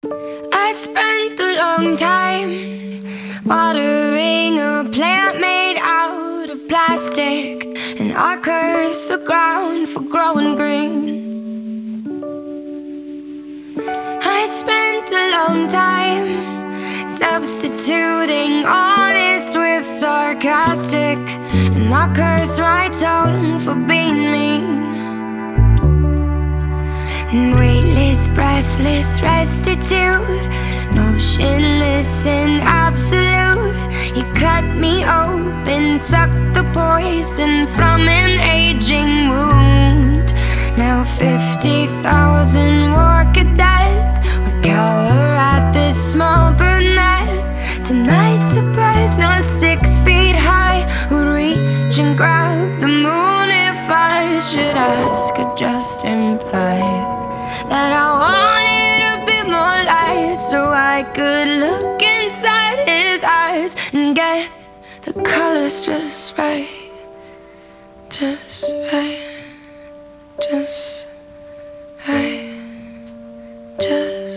I spent a long time watering a plant made out of plastic, and I curse the ground for growing green. I spent a long time substituting honest with sarcastic, and I curse my tongue for being mean. Weightless, breathless, restitute, motionless and absolute. You cut me open, sucked the poison from an aging wound. Now 50,000 war cadets would cower at this small brunette. To my surprise, not 6 feet high, would reach and grab the moon if I should ask. Or just imply that I wanted a bit more light, so I could look inside his eyes and get the colors just right. Just right. Just right. Just